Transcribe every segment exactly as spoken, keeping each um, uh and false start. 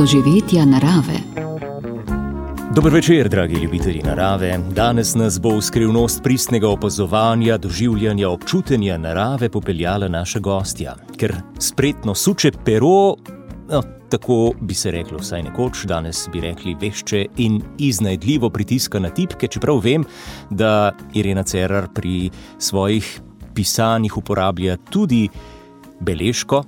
doživetja narave. Dober večer, dragi ljubitelji narave. Danes nas bo v skrivnost pristnega opazovanja, doživljanja, občutenja narave popeljala naša gostja. Ker spretno suče pero, no, tako bi se reklo vsaj nekoč, danes bi rekli vešče in iznajdljivo pritiska na tipke, čeprav vem, da Irena Cerar pri svojih pisanjih uporablja tudi beležko.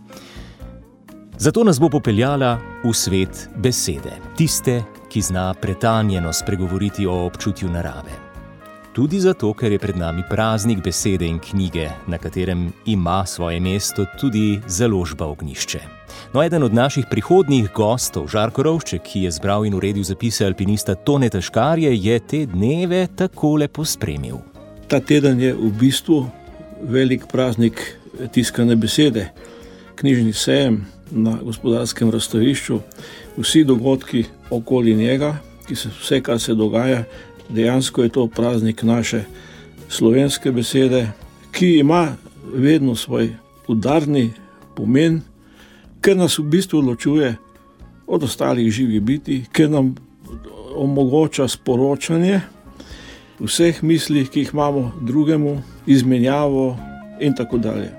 Zato nas bo popeljala v svet besede, tiste, ki zna pretanjeno spregovoriti o občutju narave. Tudi zato, ker je pred nami praznik besede in knjige, na katerem ima svoje mesto tudi založba Ognjišče. No, eden od naših prihodnjih gostov, Žarko Rovšček, ki je zbral in uredil zapise alpinista Toneta Škarje, je te dneve takole pospremil. Ta teden je v bistvu velik praznik tiskane besede, knjižni sejem na Gospodarskem razstavišču, vsi dogodki okoli njega, ki se, vse, kar se dogaja, dejansko je to praznik naše slovenske besede, ki ima vedno svoj udarni pomen, ker nas v bistvu ločuje od ostalih živih bitij, ker nam omogoča sporočanje vseh misli, ki jih imamo drugemu, izmenjavo in tako dalje.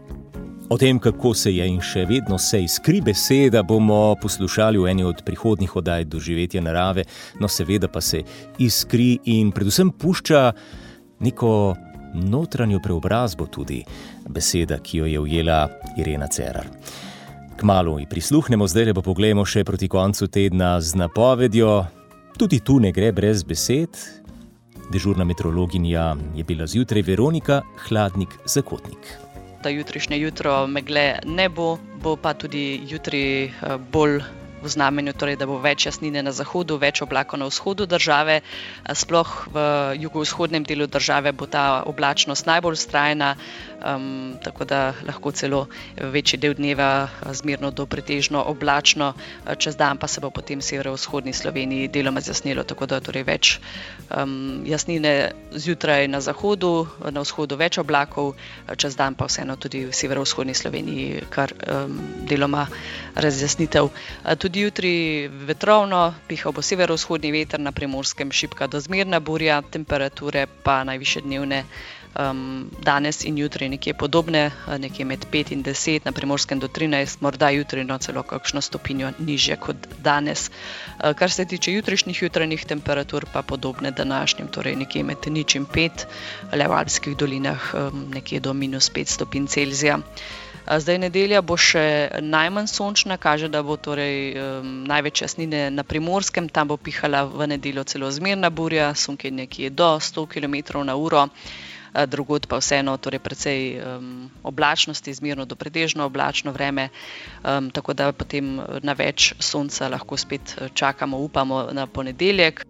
O tem, kako se je in še vedno se iskri beseda, bomo poslušali v eni od prihodnjih oddaj Doživetja narave, no seveda pa se iskri in predvsem pušča neko notranjo preobrazbo tudi beseda, ki jo je ujela Irena Cerar. Kmalu ji prisluhnemo, zdaj pa poglejmo še proti koncu tedna z napovedjo. Tudi tu ne gre brez besed. Dežurna meteorologinja je bila zjutraj Veronika Hladnik-Zakotnik. Da jutrišnje jutro megle ne bo, bo pa tudi jutri bolj v znamenju, torej da bo več jasnine na zahodu, več oblakov na vzhodu države. Sploh v jugovzhodnem delu države bo ta oblačnost najbolj vztrajna, um, tako da lahko celo večji del dneva zmerno do pretežno oblačno, čez dan pa se bo potem v severovzhodni Sloveniji deloma zjasnilo, tako da torej več um, jasnine zjutraj na zahodu, na vzhodu več oblakov, čez dan pa vseeno tudi v severovzhodni Sloveniji kar um, deloma razjasnitev. Tudi jutri vetrovno, pihal bo severovzhodni veter, na Primorskem šibka do zmerna burja, temperature pa najvišje dnevne um, danes in jutri nekje podobne, nekje med pet in deset, na Primorskem do trinajst, morda jutri no celo kakšno stopinjo nižje kot danes. Kar se tiče jutrišnjih jutranjih temperatur, pa podobne današnjim, torej nekje med nič in pet, le v alpskih dolinah um, nekje do minus pet stopinj Celzija. Zdaj nedelja bo še najmanj sončna, kaže, da bo torej um, največ jasnine na Primorskem, tam bo pihala v nedeljo celo zmerna burja, sunke nekje do sto kilometrov na uro, drugod pa vseeno torej precej um, oblačnosti, zmerno do pretežno oblačno vreme, um, tako da potem na več sonca lahko spet čakamo, upamo na ponedeljek.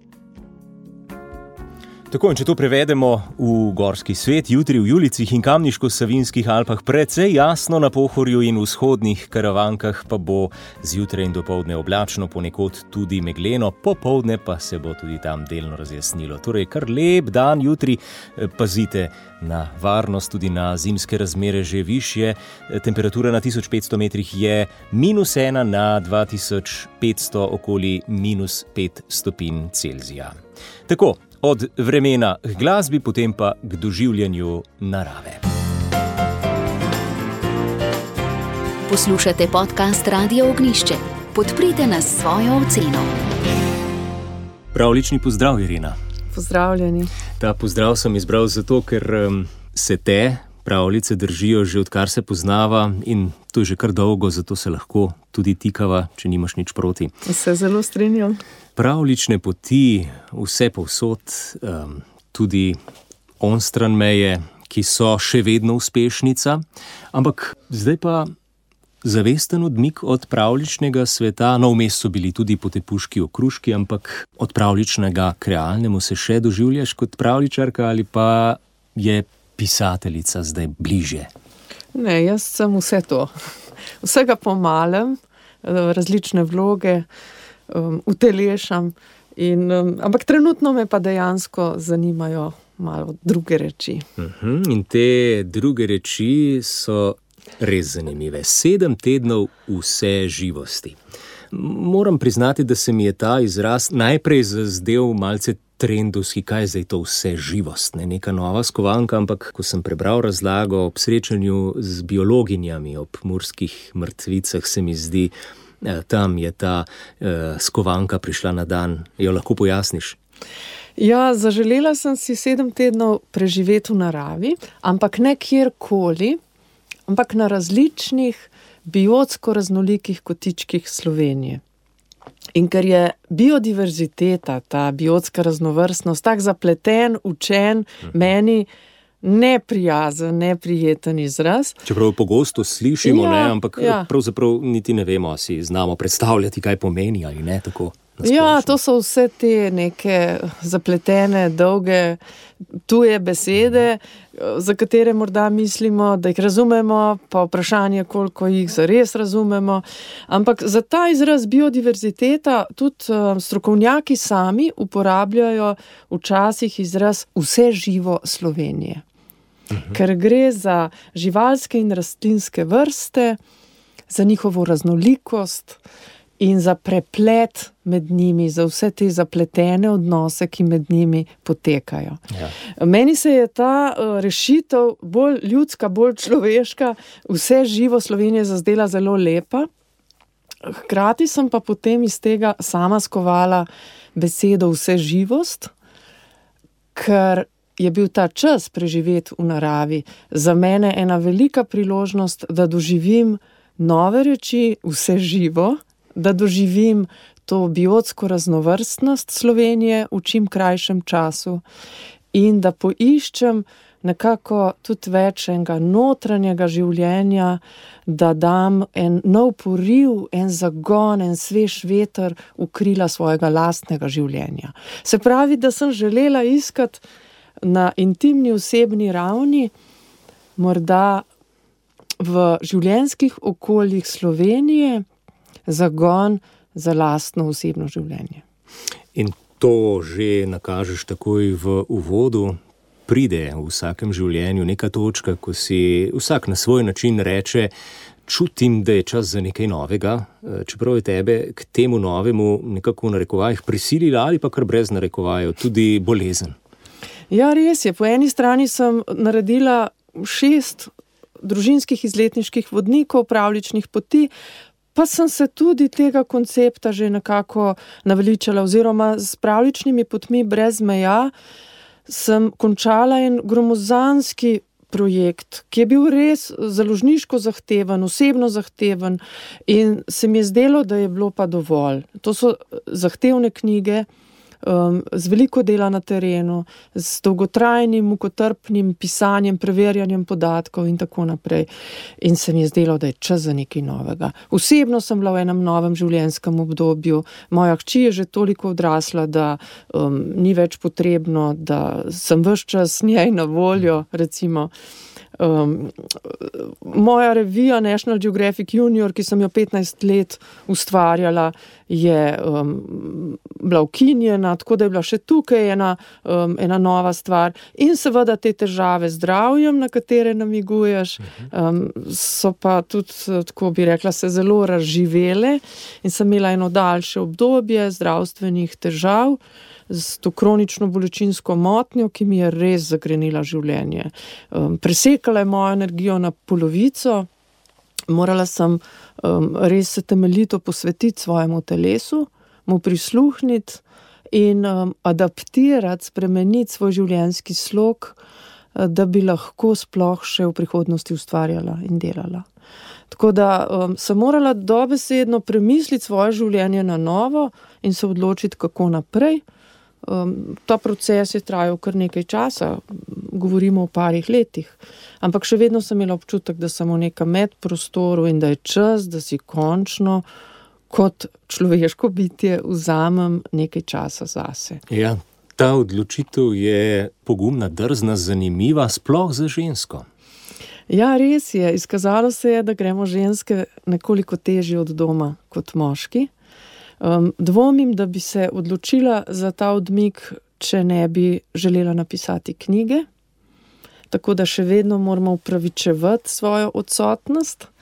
Tako, in če to prevedemo v gorski svet, jutri v Julicih in Kamniško-Savinjskih Alpah precej jasno, na Pohorju in vzhodnih Karavankah pa bo zjutraj in dopoldne oblačno, ponekod tudi megleno, popoldne pa se bo tudi tam delno razjasnilo. Torej, kar lep dan jutri, pazite na varnost, tudi na zimske razmere že višje. Temperatura na tisoč petsto metrih je minus ena, na dva tisoč petsto okoli minus pet stopinj Celzija. Tako, od vremena k glasbi, potem pa k doživljanju narave. Poslušate podcast Radia Ognjišče. Podprite nas s svojo oceno. Pravlični pozdrav, Irena. Pozdravljeni. Ta pozdrav sem izbral zato, ker um, se te pravljice držijo že odkar se poznava in to je že kar dolgo, zato se lahko tudi tikava, če nimaš nič proti. Se zelo strinjam. Pravlične poti, vse povsod, um, tudi onstran meje, ki so še vedno uspešnica, ampak zdaj pa zavesten odmik od pravličnega sveta, no vmes so bili tudi potepuški okruški, ampak od pravličnega k realnemu se še doživljaš kot pravličarka ali pa je pisateljica zdaj bližje? Ne, jaz sem vse to. Vsega pomalem, različne vloge, um, utelešam, in, um, ampak trenutno me pa dejansko zanimajo malo druge reči. Uh-huh, in te druge reči so res zanimive. Sedem tednov vse živosti. Moram priznati, da se mi je ta izraz najprej zazdel malce trendovski, kaj je zdaj to vse živost, ne neka nova skovanka, ampak ko sem prebral razlago ob srečanju z biologinjami ob Murskih mrtvicah, se mi zdi, tam je ta eh, skovanka prišla na dan. Jo lahko pojasniš? Ja, zaželela sem si sedem tednov preživeti v naravi, ampak ne kjerkoli, ampak na različnih biotsko raznolikih kotičkih Slovenije. In ker je biodiverziteta, ta biotska raznovrstnost, tak zapleten, učen, meni neprijazen, neprijeten izraz. Čeprav pogosto slišimo, ja, ne, ampak ja. pravzaprav niti ne vemo, si znamo predstavljati, kaj pomeni ali ne, tako. Ja, to so vse te neke zapletene, dolge, tuje besede, za katere morda mislimo, da jih razumemo, pa vprašanje, koliko jih zares razumemo. Ampak za ta izraz biodiverziteta tudi strokovnjaki sami uporabljajo včasih izraz vse živo Slovenije. Uh-huh. Ker gre za živalske in rastlinske vrste, za njihovo raznolikost, in za preplet med njimi, za vse te zapletene odnose, ki med njimi potekajo. Ja. Meni se je ta uh, rešitev bolj ljudska, bolj človeška, vse živo Slovenije zazdela zelo lepa. Hkrati sem pa potem iz tega sama skovala besedo vse živost, ker je bil ta čas preživeti v naravi za mene ena velika priložnost, da doživim nove reči, vse živo, da doživim to biotsko raznovrstnost Slovenije v čim krajšem času in da poiščem nekako tudi več enega notranjega življenja, da dam en nov poriv, en zagon, en svež veter v krila svojega lastnega življenja. Se pravi, da sem želela iskati na intimni osebni ravni, morda v življenjskih okoljih Slovenije, zagon za lastno osebno življenje. In to že nakažeš takoj v uvodu. Pride v vsakem življenju neka točka, ko si vsak na svoj način reče, čutim, da je čas za nekaj novega, čeprav je tebe k temu novemu nekako v narekovajih prisilila ali pa kar brez narekovajev, tudi bolezen. Ja, res je. Po eni strani sem naredila šest družinskih izletniških vodnikov, pravljičnih poti, pa sem se tudi tega koncepta že nekako naveličala, oziroma s pravljičnimi potmi brez meja sem končala en gromozanski projekt, ki je bil res založniško zahteven, osebno zahteven in se mi je zdelo, da je bilo pa dovolj. To so zahtevne knjige, Um, z veliko dela na terenu, z dolgotrajnim, mukotrpnim pisanjem, preverjanjem podatkov in tako naprej. In se mi je zdelo, da je čas za nekaj novega. Osebno sem bila v enem novem življenjskem obdobju. Moja hči je že toliko odrasla, da um, ni več potrebno, da sem ves čas njej na voljo, recimo. Um, moja revija National Geographic Junior, ki sem jo petnajst let ustvarjala, je um, bila ukinjena, tako da je bila še tukaj ena, um, ena nova stvar. In seveda te težave z zdravjem, na katere namiguješ, um, so pa tudi, tako bi rekla, se zelo razživele in sem imela eno daljše obdobje zdravstvenih težav, z to kronično bolečinsko motnjo, ki mi je res zagrenila življenje. Um, presekala je mojo energijo na polovico, morala sem um, res se temeljito posvetiti svojemu telesu, mu prisluhniti in um, adaptirati, spremeniti svoj življenjski slog, da bi lahko sploh še v prihodnosti ustvarjala in delala. Tako da um, sem morala dobesedno premisliti svoje življenje na novo in se odločiti, kako naprej. Um, ta proces je trajal kar nekaj časa, govorimo o parih letih, ampak še vedno sem imela občutek, da sem v nekem medprostoru in da je čas, da si končno kot človeško bitje vzamem nekaj časa zase. Ja, ta odločitev je pogumna, drzna, zanimiva, sploh za žensko. Ja, res je. Izkazalo se je, da gremo ženske nekoliko težje od doma kot moški. Um, dvomim, da bi se odločila za ta odmik, če ne bi želela napisati knjige, tako da še vedno moramo upravičevati svojo odsotnost,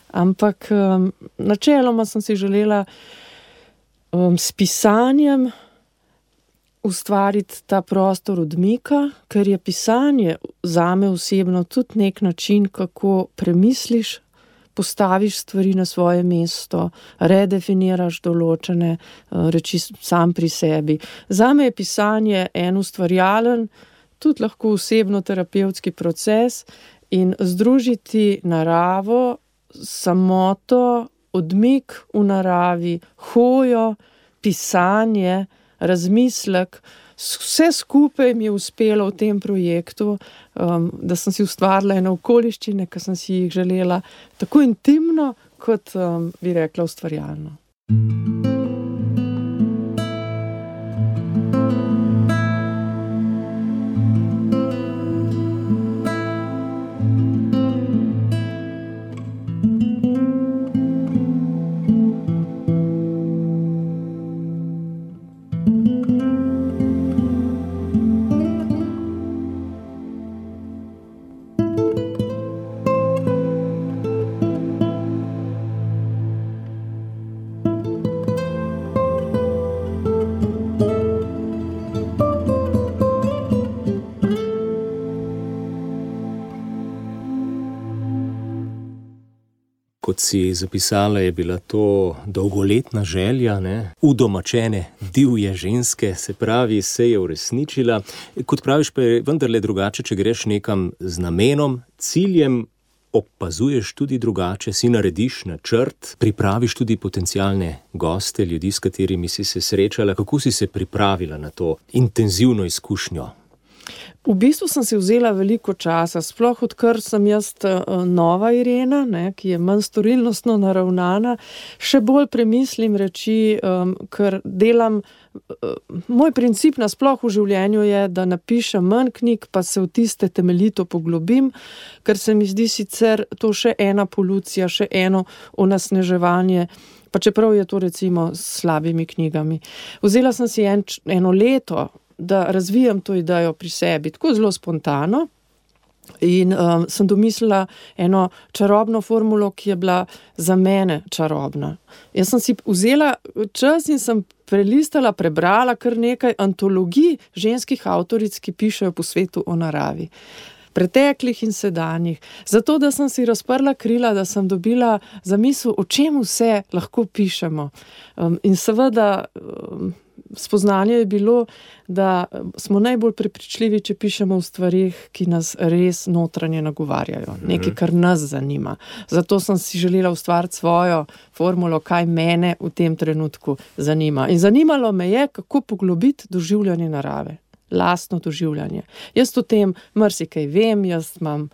Ampak um, načeloma sem si želela um, s pisanjem ustvariti ta prostor odmika, ker je pisanje zame osebno tudi nek način, kako premisliš, postaviš stvari na svoje mesto, redefiniraš določene uh, reči sam pri sebi. Zame je pisanje en ustvarjalen, tudi lahko osebno terapevtski proces in združiti naravo, samoto, odmik v naravi, hojo, pisanje, razmislek, vse skupaj mi je uspelo v tem projektu, um, da sem si ustvarila ene okoliščine, ki sem si jih želela tako intimno, kot um, bi rekla ustvarjalno. Kot si zapisala, je bila to dolgoletna želja, ne? Udomačene divje ženske, se pravi, se je uresničila. Kot praviš, pa je vendarle drugače, če greš nekam z namenom, ciljem, opazuješ tudi drugače, si narediš načrt, pripraviš tudi potencialne goste, ljudi, s katerimi si se srečala. Kako si se pripravila na to intenzivno izkušnjo? V bistvu sem si vzela veliko časa, sploh odkar sem jaz nova Irena, ne, ki je manj storilnostno naravnana, še bolj premislim reči, um, ker delam, um, moj princip nasploh v življenju je, da napišem manj knjig, pa se v tiste temeljito poglobim, ker se mi zdi sicer to še ena polucija, še eno onesnaževanje, pa čeprav je to recimo s slabimi knjigami. Vzela sem si en, eno leto, da razvijam to idejo pri sebi, tako zelo spontano in um, sem domislila eno čarobno formulo, ki je bila za mene čarobna. Jaz sem si vzela čas in sem prelistala, prebrala kar nekaj antologij ženskih avtoric, ki pišejo po svetu o naravi. Preteklih in sedanjih. Zato, da sem si razprla krila, da sem dobila zamisel, o čem vse lahko pišemo. Um, in seveda um, spoznanje je bilo, da smo najbolj prepričljivi, če pišemo v stvarih, ki nas res notranje nagovarjajo. Nekaj, kar nas zanima. Zato sem si želela ustvariti svojo formulo, kaj mene v tem trenutku zanima. In zanimalo me je, kako poglobiti doživljanje narave. Lastno doživljanje. Jaz o tem marsikaj vem, jaz imam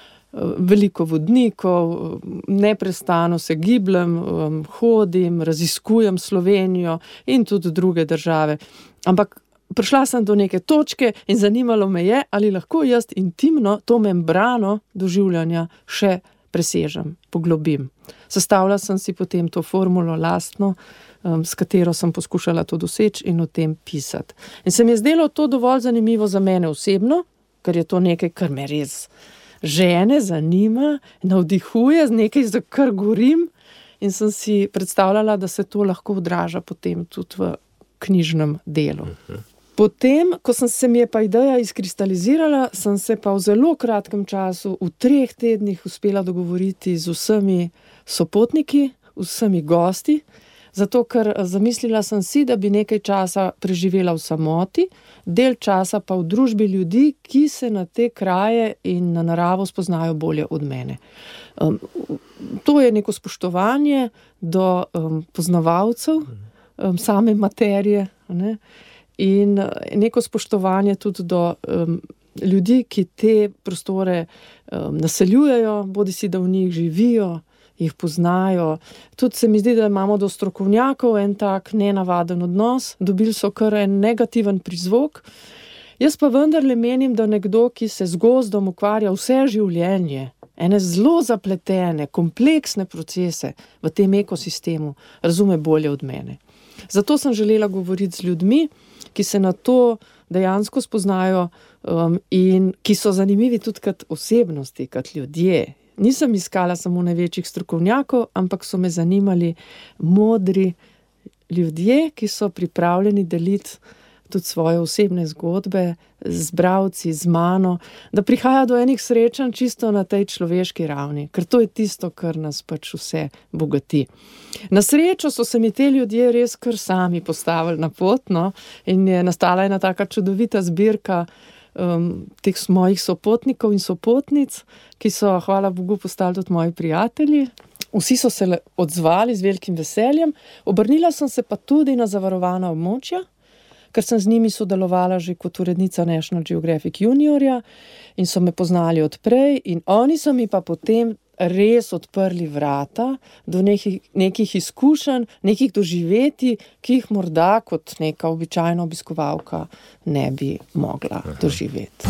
veliko vodnikov, neprestano se gibljem, hodim, raziskujem Slovenijo in tudi druge države. Ampak prišla sem do neke točke in zanimalo me je, ali lahko jaz intimno to membrano doživljanja še presežem, poglobim. Sestavila sem si potem to formulo lastno, s katero sem poskušala to doseči in o tem pisati. In se mi je zdelo to dovolj zanimivo za mene osebno, ker je to nekaj, kar me res žene, zanima, navdihuje, nekaj, za kar gorim, in sem si predstavljala, da se to lahko odraža potem tudi v knjižnem delu. Potem, ko sem se mi je pa ideja izkristalizirala, sem se pa v zelo kratkem času, v treh tednih uspela dogovoriti z vsemi sopotniki, vsemi gosti, zato ker zamislila sem si, da bi nekaj časa preživela v samoti, del časa pa v družbi ljudi, ki se na te kraje in na naravo spoznajo bolje od mene. Um, to je neko spoštovanje do um, poznavalcev um, same materije, ne? In neko spoštovanje tudi do um, ljudi, ki te prostore um, naseljujejo, bodisi da v njih živijo, jih poznajo. Tudi se mi zdi, da imamo do strokovnjakov en tak nenavaden odnos, dobili so kar en negativen prizvok. Jaz pa vendarle menim, da nekdo, ki se z gozdom ukvarja vse življenje, ene zelo zapletene, kompleksne procese v tem ekosistemu, razume bolje od mene. Zato sem želela govoriti z ljudmi, ki se na to dejansko spoznajo um, in ki so zanimivi tudi kot osebnosti, kot ljudje. nisem iskala samo največjih strokovnjakov, ampak so me zanimali modri ljudje, ki so pripravljeni deliti tudi svoje osebne zgodbe z bralci, z mano, da prihaja do enih srečanj čisto na tej človeški ravni, ker to je tisto, kar nas pač vse bogati. Na srečo so se mi te ljudje res kar sami postavili na pot, no, in je nastala ena taka čudovita zbirka um, teh mojih sopotnikov in sopotnic, ki so, hvala Bogu, postali tudi moji prijatelji. Vsi so se odzvali z velikim veseljem, obrnila sem se pa tudi na zavarovana območja, ker sem z njimi sodelovala že kot urednica National Geographic Juniorja in so me poznali odprej in oni so mi pa potem res odprli vrata do nekih, nekih izkušenj, nekih doživetij, ki jih morda kot neka običajna obiskovalka ne bi mogla doživeti.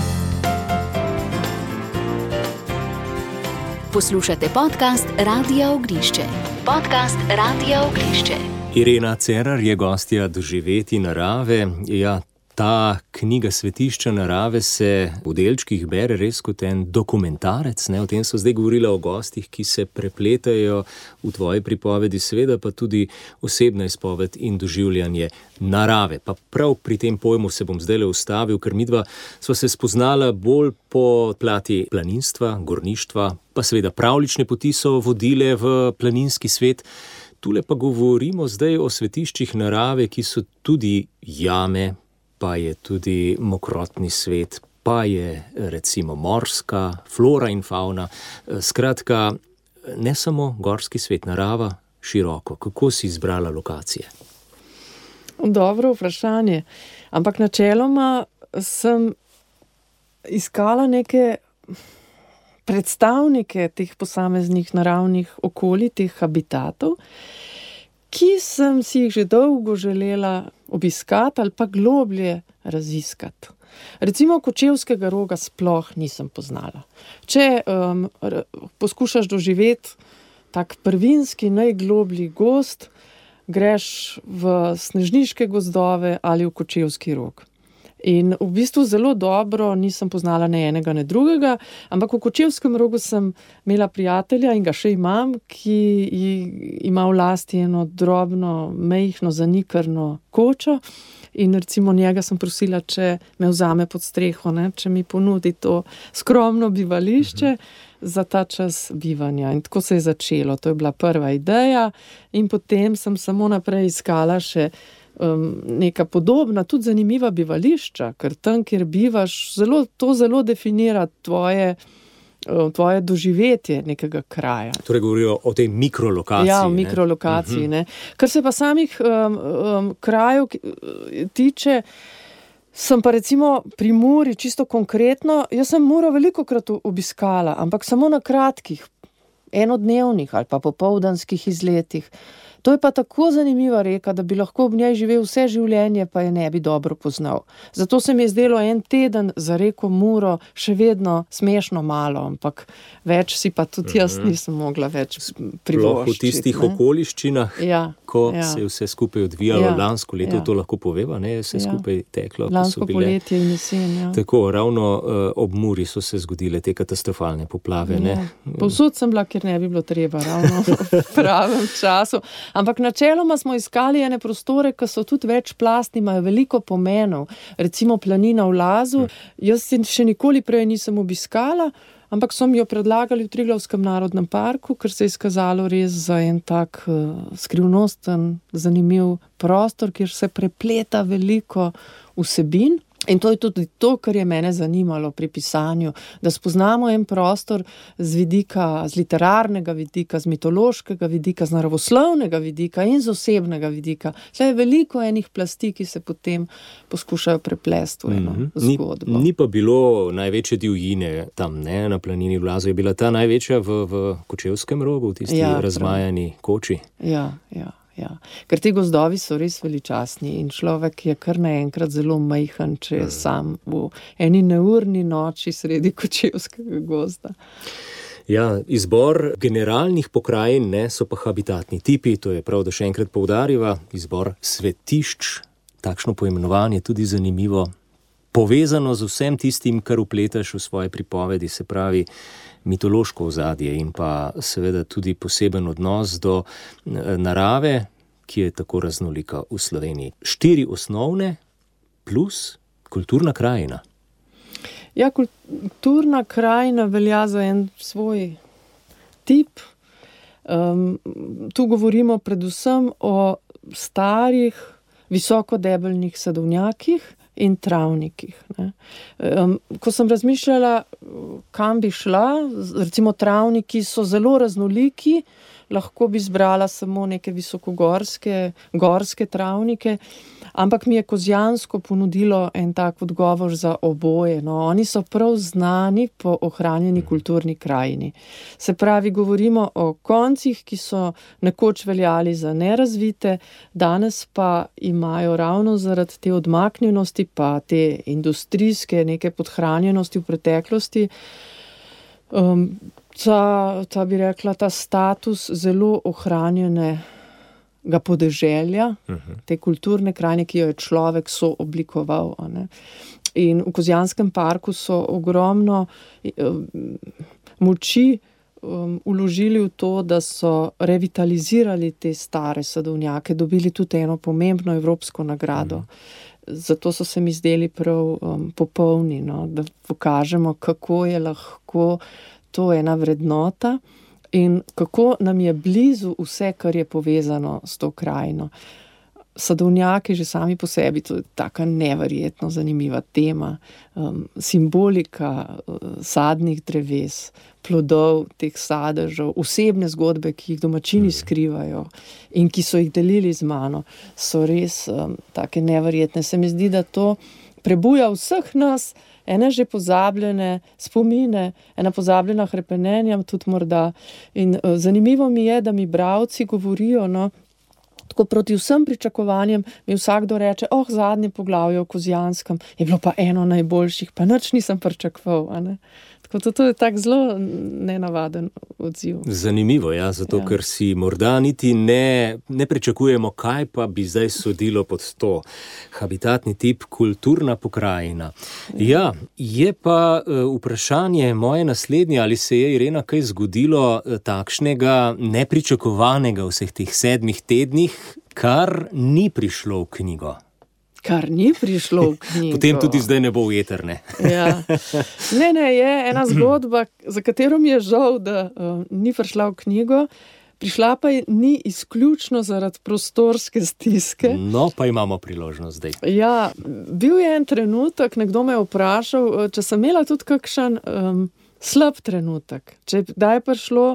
Poslušate podcast Radia Oglišče. Podcast Radia Oglišče. Irena Cerar je gostja Doživeti narave. Ja, ta knjiga Svetišča narave se v delčkih bere res kot en dokumentarec. Ne? O tem so zdaj govorila o gostih, ki se prepletajo v tvoji pripovedi, seveda pa tudi osebna izpoved in doživljanje narave. Pa prav pri tem pojmu se bom zdajle ustavil, ker midva sva se spoznala bolj po plati planinstva, gorništva, pa seveda pravlične poti so vodile v planinski svet. Tule pa govorimo zdaj o svetiščih narave, ki so tudi jame, pa je tudi mokrotni svet, pa je recimo morska, flora in fauna. Skratka, ne samo gorski svet, narava široko. Kako si izbrala lokacije? Dobro vprašanje. Ampak načeloma sem iskala neke predstavnike teh posameznih naravnih okolij, teh habitatov, ki sem si jih že dolgo želela obiskati ali pa globlje raziskati. Recimo Kočevskega roga sploh nisem poznala. Če um, poskušaš doživeti tak prvinski, najgloblji gozd, greš v snežniške gozdove ali v Kočevski rog. In v bistvu zelo dobro nisem poznala ne enega, ne drugega, ampak v Kočevskem rogu sem imela prijatelja in ga še imam, ki ima v lasti eno drobno, mejhno, zanikrno kočo in recimo njega sem prosila, če me vzame pod streho, ne, če mi ponudi to skromno bivališče za ta čas bivanja. In tako se je začelo, to je bila prva ideja in potem sem samo naprej iskala še Um, neka podobna, tudi zanimiva bivališča, ker tam, kjer bivaš, zelo, to zelo definira tvoje, um, tvoje doživetje nekega kraja. Torej govorijo o tej mikrolokaciji. Ja, o mikrolokaciji. Uh-huh. Ne. Kar se pa samih um, um, krajev tiče, sem pa recimo pri Muri čisto konkretno, jaz sem Muro velikokrat obiskala, ampak samo na kratkih, enodnevnih ali pa popoldanskih izletih. To je pa tako zanimiva reka, da bi lahko ob njej živel vse življenje, pa je ne bi dobro poznal. Zato se mi je zdelo en teden za reko Muro še vedno smešno malo, ampak več si pa tudi jaz nisem mogla več privoščiti. Sploh v tistih ne? okoliščinah, ja, ko ja. se je vse skupaj odvijalo. Ja, lansko leto, ja. to lahko poveva, ne, vse ja. skupaj teklo. Lansko poletje in jesen, ja. Tako, ravno uh, ob Muri so se zgodile te katastrofalne poplave. Ja. Ne? Povsod sem bila, ker ne bi bilo treba, ravno v pravem času. Ampak načeloma smo iskali ene prostore, ki so tudi večplastni, imajo veliko pomenov. Recimo planina v Lazu, jaz se še nikoli prej nisem obiskala, ampak so mi jo predlagali v Triglavskem narodnem parku, ker se je izkazalo res za en tak uh, skrivnosten, zanimiv prostor, kjer se prepleta veliko vsebin. In to je tudi to, kar je mene zanimalo pri pisanju, da spoznamo en prostor z vidika, z literarnega vidika, z mitološkega vidika, z naravoslovnega vidika in z osebnega vidika. Saj je veliko enih plasti, ki se potem poskušajo preplesti v eno mm-hmm. zgodbo. Ni, ni pa bilo največje divjine tam, ne, na planini v Lazu. Je bila ta največja v, v Kočevskem rogu, v tisti ja, razmajani koči? Ja, ja. Ja, ker ti gozdovi so res veličastni in človek je kar naenkrat zelo majhen, če je sam v eni neurni noči sredi Kočevskega gozda. Ja, izbor generalnih pokrajin, ne, so pa habitatni tipi, to je prav, da še enkrat poudariva, izbor svetišč, takšno poimenovanje tudi zanimivo. povezano z vsem tistim, kar upletaš v svoje pripovedi, se pravi mitološko ozadje in pa seveda tudi poseben odnos do narave, ki je tako raznolika v Sloveniji. Štiri osnovne plus kulturna krajina. Ja, kulturna krajina velja za en svoj tip. Um, tu govorimo predvsem o starih, visokodebelnih sadovnjakih in travnikih. Ne. Um, ko sem razmišljala, kam bi šla, recimo travniki so zelo raznoliki, lahko bi zbrala samo neke visokogorske, gorske travnike, ampak mi je Kozjansko ponudilo en tak odgovor za oboje. No, oni so prav znani po ohranjeni kulturni krajini. Se pravi, govorimo o koncih, ki so nekoč veljali za nerazvite, danes pa imajo ravno zaradi te odmaknjenosti pa te industrijske neke podhranjenosti v preteklosti, um, ta, ta bi rekla, ta status zelo ohranjenega podeželja, uh-huh. te kulturne krajine, ki jo je človek sooblikoval. A ne. In v Kozjanskem parku so ogromno um, moči um, vložili v to, da so revitalizirali te stare sadovnjake, dobili tudi eno pomembno evropsko nagrado. Uh-huh. Zato so se mi zdeli prav um, popolni, no, da pokažemo, kako je lahko to ena vrednota in kako nam je blizu vse, kar je povezano s to krajino. Sadovnjaki že sami po sebi, to je taka neverjetno zanimiva tema, um, simbolika uh, sadnih dreves, plodov teh sadežev, osebne zgodbe, ki jih domačini skrivajo in ki so jih delili z mano, so res um, take neverjetne. Se mi zdi, da to prebuja vseh nas, ene že pozabljene spomine, ena pozabljena hrepenenja tudi morda. In uh, zanimivo mi je, da mi bralci govorijo, no, tako proti vsem pričakovanjem mi vsakdo reče, oh, zadnje poglavje o Kozjanskem je bilo pa eno najboljših, pa nič nisem pričakoval, a ne. Tako to, to je tak zelo nenavaden odziv. Zanimivo, ja, zato ja. Ker si morda niti ne, ne pričakujemo, kaj pa bi zdaj sodilo pod to habitatni tip kulturna pokrajina. Ja, je pa uh, vprašanje moje naslednje, ali se je, Irena, kaj zgodilo uh, takšnega nepričakovanega v vseh teh sedmih tednih, kar ni prišlo v knjigo. Kar ni prišlo v knjigo. Potem tudi zdaj ne bo ujeterne. Ja. Ne, ne, je ena zgodba, za katero mi je žal, da uh, ni prišla v knjigo. Prišla pa je ni izključno zaradi prostorske stiske. No, pa imamo priložnost zdaj. Ja, bil je en trenutek, nekdo me je vprašal, če sem imela tudi kakšen um, slab trenutek. Če da je prišlo,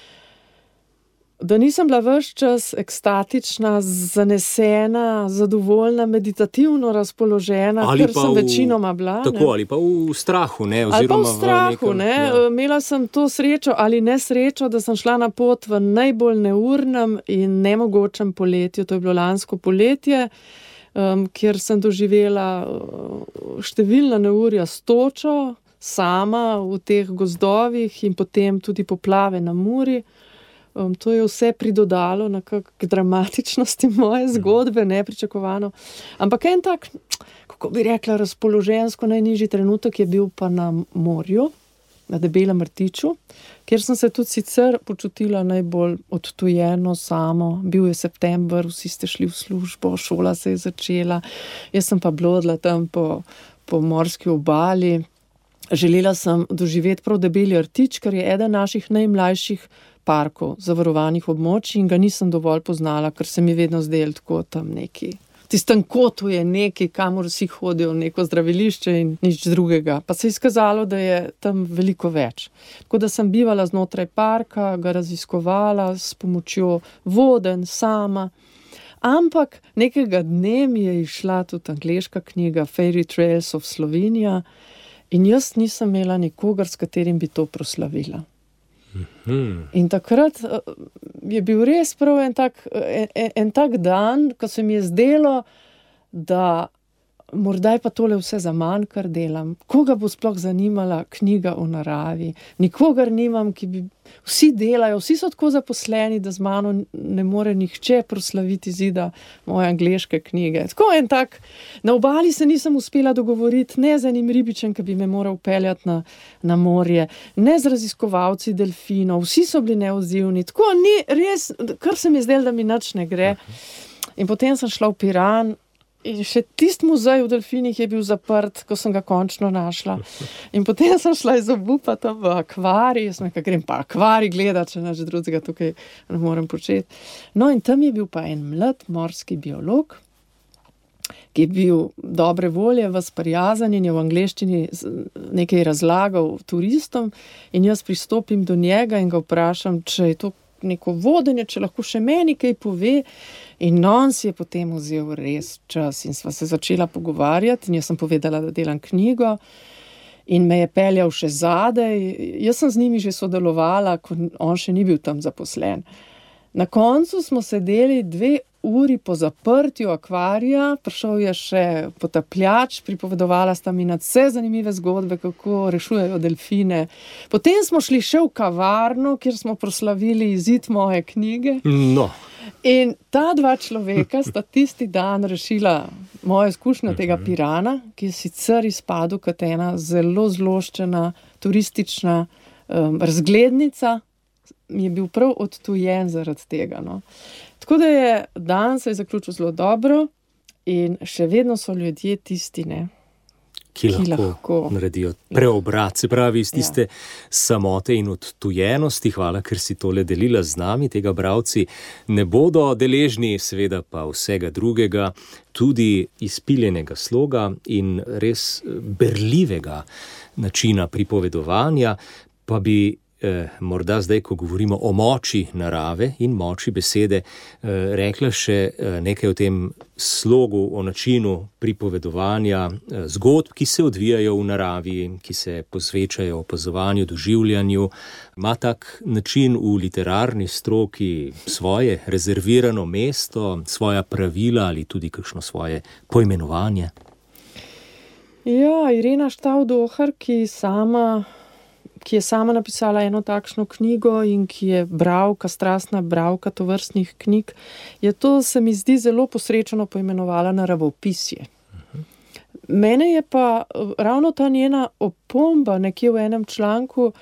da nisem bila ves čas ekstatična, zanesena, zadovoljna, meditativno razpoložena, ali ker sem v, večinoma bila. Tako, ne? Ali pa v strahu, ne? Oziroma ali pa v strahu, v nekem, ne? Ja. Imela sem to srečo ali nesrečo, da sem šla na pot v najbolj neurnem in nemogočem poletju. To je bilo lansko poletje, um, kjer sem doživela številna neurja s točo, sama v teh gozdovih in potem tudi poplave na Muri. Um, to je vse pridodalo na kak dramatičnosti moje zgodbe, nepričakovano. Ampak en tak, kako bi rekla, razpoložensko najnižji trenutek je bil pa na morju, na Debelem rtiču, kjer sem se tudi sicer počutila najbolj odtujeno samo. Bil je september, vsi ste šli v službo, šola se je začela, jaz sem pa blodila tam po, po morski obali. Želela sem doživeti prav Debeli rtič, ker je eden naših najmlajših parkov, zavarovanih območij in ga nisem dovolj poznala, ker se mi vedno zdelo tako tam neki. V tistem kotu je neki, kamor vsi hodijo, neko zdravilišče in nič drugega. Pa se je izkazalo, da je tam veliko več. Tako da sem bivala znotraj parka, ga raziskovala s pomočjo vodenj, sama. Ampak nekega dne mi je izšla tudi angleška knjiga Fairy Trails of Slovenia in jaz nisem imela nikogar, s katerim bi to proslavila. In takrat je bil res prav en tak, en, en tak dan, ko se mi je zdelo, da morda je pa tole vse za manj, kar delam. Koga bo sploh zanimala knjiga o naravi? Nikogar nimam, ki bi... Vsi delajo, vsi so tako zaposleni, da z mano ne more nihče proslaviti zida moje angleške knjige. Tako en tak, na obali se nisem uspela dogovoriti, ne z enim ribičem, ki bi me moral peljati na, na morje, ne z raziskovalci delfinov, vsi so bili neodzivni. Tako ni res, kar se mi je zdelo, da mi nič ne gre. In potem sem šla v Piran, in še tisti muzej v delfinih je bil zaprt, ko sem ga končno našla. In potem sem šla iz obupa tam v akvarij, jaz nekaj grem pa akvarij gledati, če nič drugega tukaj ne morem početi. No in tam je bil pa en mlad morski biolog, ki je bil dobre volje, vas prijazen in je v angleščini nekaj razlagal turistom in jaz pristopim do njega in ga vprašam, če je to neko vodenje, če lahko še meni kaj pove. In on si je potem vzel res čas in sva se začela pogovarjati in jaz sem povedala, da delam knjigo in me je peljal še zadaj. Jaz sem z njimi že sodelovala, ko on še ni bil tam zaposlen. Na koncu smo sedeli dve uri po zaprtju akvarija, prišel je še potapljač, pripovedovala sta mi nadvse zanimive zgodbe, kako rešujejo delfine. Potem smo šli še v kavarno, kjer smo proslavili izid moje knjige. No. In ta dva človeka sta tisti dan rešila mojo izkušnjo tega Pirana, ki je sicer izpadel kot ena zelo zloščena turistična um, razglednica, mi je bil prav odtujen zaradi tega. No. Tako da je dan se je zaključil zelo dobro in še vedno so ljudje tisti, ne, ki lahko, ki lahko naredijo preobrat, se pravi iz tiste ja. samote in odtujenosti. Hvala, ker si tole delila z nami, tega bralci ne bodo deležni, seveda pa vsega drugega, tudi izpiljenega sloga in res berljivega načina pripovedovanja, pa bi Eh, morda zdaj, ko govorimo o moči narave in moči besede, eh, rekla še eh, nekaj o tem slogu, o načinu pripovedovanja eh, zgodb, ki se odvijajo v naravi, ki se posvečajo opazovanju, doživljanju. Ima tak način v literarni stroki svoje rezervirano mesto, svoja pravila ali tudi kakšno svoje poimenovanje? Ja, Irena Štavdohar, ki sama... ki je sama napisala eno takšno knjigo in ki je bralka, strastna bralka tovrstnih knjig, je to, se mi zdi, zelo posrečeno poimenovala naravopisje. Uh-huh. Mene je pa ravno ta njena opomba nekje v enem članku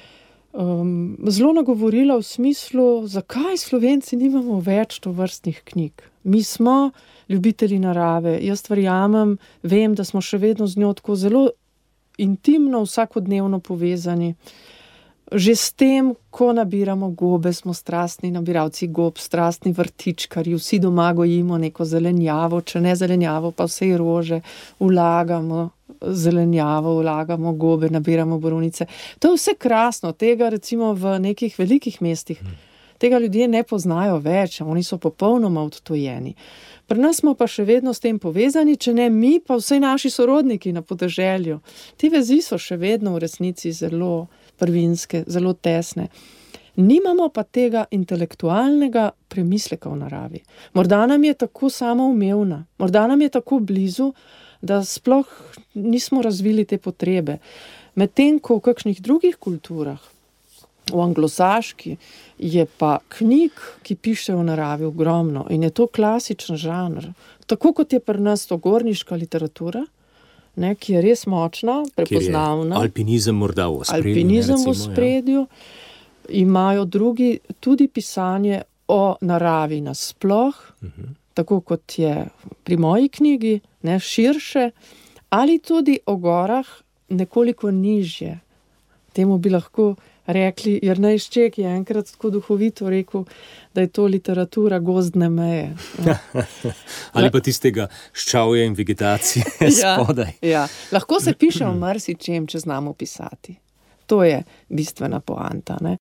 um, zelo nagovorila v smislu, zakaj Slovenci nimamo več tovrstnih knjig. Mi smo ljubitelji narave, jaz verjamem, vem, da smo še vedno z njo tako zelo intimno, vsakodnevno povezani. Že s tem, ko nabiramo gobe, smo strastni nabiralci gob, strastni vrtičkarji, vsi doma gojimo neko zelenjavo, če ne zelenjavo, pa vse rože, vlagamo zelenjavo, vlagamo gobe, nabiramo borovnice. To je vse krasno, tega recimo v nekih velikih mestih, tega ljudje ne poznajo več, oni so popolnoma odtojeni. Pri nas smo pa še vedno s tem povezani, če ne mi, pa vsej naši sorodniki na podeželju. Te vezi so še vedno v resnici zelo prvinske, zelo tesne. Nimamo pa tega intelektualnega premisleka v naravi. Morda nam je tako samoumevna, morda nam je tako blizu, da sploh nismo razvili te potrebe. Medtem ko v kakšnih drugih kulturah, v anglosaški, je pa knjig, ki pišejo v naravi, ogromno in je to klasičen žanr. Tako kot je pri nas to gorniška literatura, ne, ki je res močna, prepoznavna. Alpinizem morda v spredju. Alpinizem v spredju. Ja. Imajo drugi tudi pisanje o naravi nasploh, uh-huh. tako kot je pri moji knjigi, ne, širše, ali tudi o gorah nekoliko nižje. Temu bi lahko rekli, Jernej Šček je enkrat tako duhovito rekel, da je to literatura gozdne meje. Ja. Ali pa tistega ščavja in vegetacije spodaj. Ja, ja. Lahko se piše o marsičem, če znamo pisati. To je bistvena poanta, ne?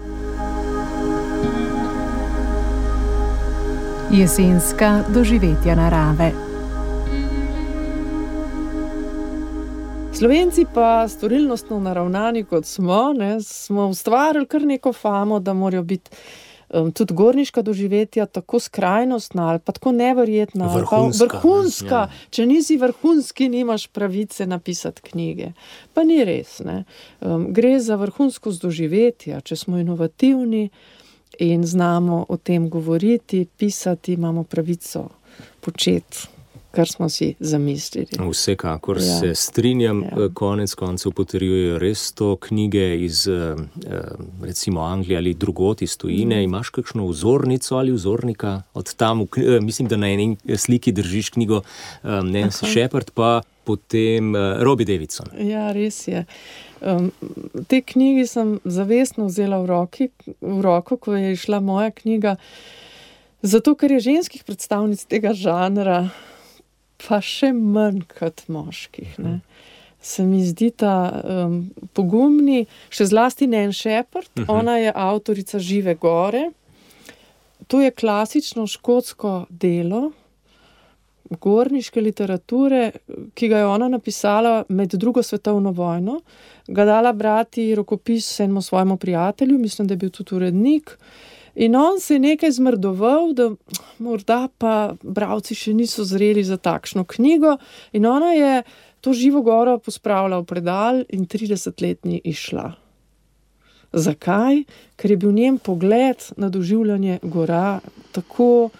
Jesenska doživetja narave. Slovenci pa storilnostno naravnani kot smo, ne, smo ustvarili kar neko famo, da morajo biti um, tudi gorniška doživetja tako skrajnostna ali pa tako neverjetna, vrhunska, ali pa vrhunska. ja. Če nisi vrhunski, nimaš pravice napisati knjige. Pa ni res, ne. Um, gre za vrhunsko doživetja, če smo inovativni in znamo o tem govoriti, pisati, imamo pravico početi, kar smo si zamislili. Vsekakor Ja. se strinjam, Ja. konec koncev potrjujejo res to knjige iz eh, recimo Anglije ali drugot iz tujine. Imaš kakšno vzornico ali vzornika od tam? v kn- eh, Mislim, da na eni sliki držiš knjigo eh, Nancy Shepard, pa potem eh, Robbie Davidson. Ja, res je. Um, te knjigi sem zavestno vzela v, roki, v roko, ko je išla moja knjiga, zato ker je ženskih predstavnic tega žanra pa še manj kot moških. Ne. Se mi zdi ta um, pogumni, še zlasti Nancy Shepard, uh-huh. Ona je avtorica Žive gore. To je klasično škotsko delo gorniške literature, ki ga je ona napisala med drugo svetovno vojno. Ga dala brati rokopis enemu svojemu prijatelju, mislim, da je bil tudi urednik. In on se je nekaj zmrdoval, da morda pa bralci še niso zreli za takšno knjigo. In ona je to Živo goro pospravila v predal in trideset let ni išla. Zakaj? Ker je bil njen pogled na doživljanje gora tako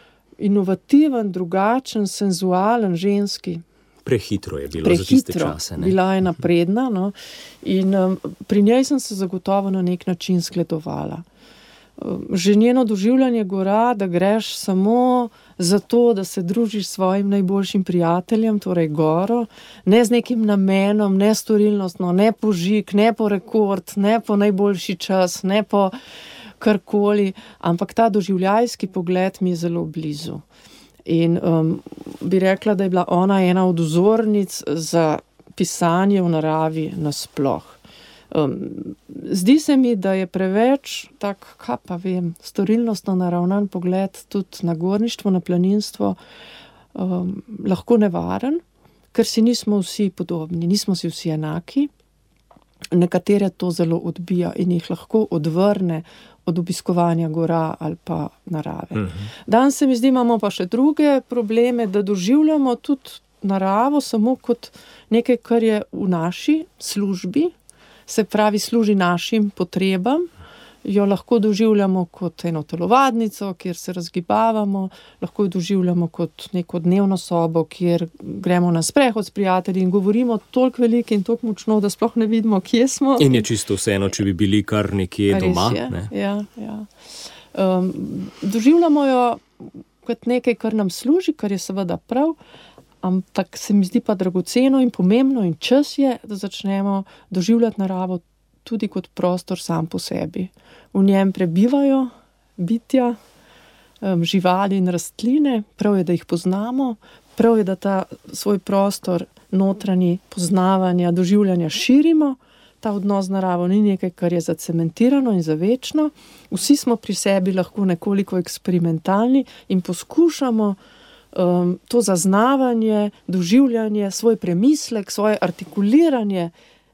inovativen, drugačen, senzualen, ženski. Prehitro je bilo Prehitro. za tiste čase. Ne? Bila je napredna, no? In um, pri njej sem se zagotovo na nek način skledovala. Um, že njeno doživljanje gora, da greš samo zato, da se družiš s svojim najboljšim prijateljem, torej goro, ne z nekim namenom, ne storilnostno, ne po žig, ne po rekord, ne po najboljši čas, ne po karkoli, ampak ta doživljajski pogled mi je zelo blizu. In um, bi rekla, da je bila ona ena od vzornic za pisanje v naravi nasploh. Um, zdi se mi, da je preveč tak, kaj pa vem, storilnostno naravnan pogled tudi na gorništvo, na planinstvo um, lahko nevaren, ker si nismo vsi podobni, nismo si vsi enaki. Nekatere to zelo odbija in jih lahko odvrne od obiskovanja gora ali pa narave. Uh-huh. Danes se mi zdi, imamo pa še druge probleme, da doživljamo tudi naravo samo kot nekaj, kar je v naši službi, se pravi služi našim potrebam, jo lahko doživljamo kot eno telovadnico, kjer se razgibavamo, lahko jo doživljamo kot neko dnevno sobo, kjer gremo na sprehod s prijatelji in govorimo toliko veliko in toliko močno, da sploh ne vidimo, kje smo. In je čisto vseeno, če bi bili kar nekje doma. Ne? Ja, ja. Um, doživljamo jo kot nekaj, kar nam služi, kar je seveda prav, ampak se mi zdi pa dragoceno in pomembno in čas je, da začnemo doživljati naravo tudi kot prostor sam po sebi. V njem prebivajo bitja, um, živali in rastline, prav je, da jih poznamo, prav je, da ta svoj prostor notranji poznavanja, doživljanja širimo. Ta odnos z naravo ni nekaj, kar je zacementirano in zavečno. Vsi smo pri sebi lahko nekoliko eksperimentalni in poskušamo um, to zaznavanje, doživljanje, svoj premislek, svoje artikuliranje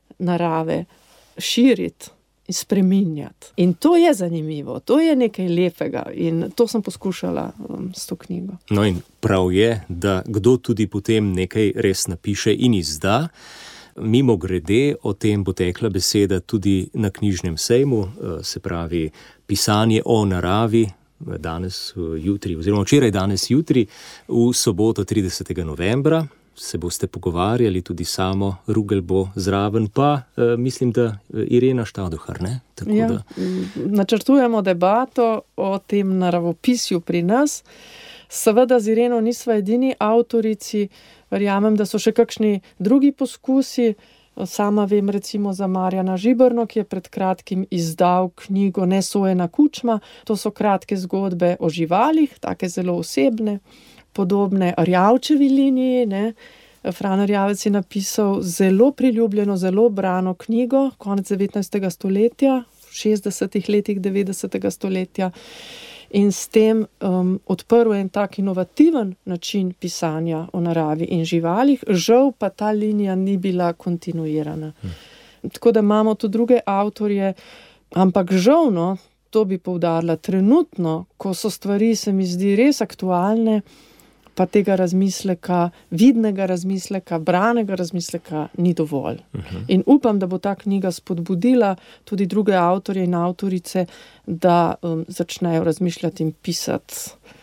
narave širiti in spreminjati. In to je zanimivo, to je nekaj lepega in to sem poskušala um, s to knjigo. No in prav je, da kdo tudi potem nekaj res napiše in izda. Mimo grede, o tem bo tekla beseda tudi na knjižnem sejmu, se pravi pisanje o naravi, danes, jutri, oziroma včeraj, danes, jutri, v soboto tridesetega novembra. Se boste pogovarjali, tudi samo Rugel bo zraven, pa eh, mislim, da Irena Štauduhar, ne? Tako ja, da... načrtujemo debato o tem naravopisju pri nas. Seveda z Ireno nisva edini avtorici, verjamem, da so še kakšni drugi poskusi. Sama vem recimo za Marjana Žibrno, ki je pred kratkim izdal knjigo Nesojena kučma. To so kratke zgodbe o živalih, take zelo osebne, podobne Arjavčevi liniji. Ne. Fran Arjavec je napisal zelo priljubljeno, zelo brano knjigo konec devetnajstega stoletja, v šestdesetih letih devetdesetega stoletja. In s tem um, odprl en tak inovativen način pisanja o naravi in živalih, žal pa ta linija ni bila kontinuirana. Hmm. Tako da imamo tudi druge avtorje, ampak žal, no, to bi poudarila, trenutno, ko so stvari, se mi zdi, res aktualne, pa tega razmisleka, vidnega razmisleka, branega razmisleka ni dovolj. Uh-huh. In upam, da bo ta knjiga spodbudila tudi druge avtorje in avtorice, da um, začnejo razmišljati in pisati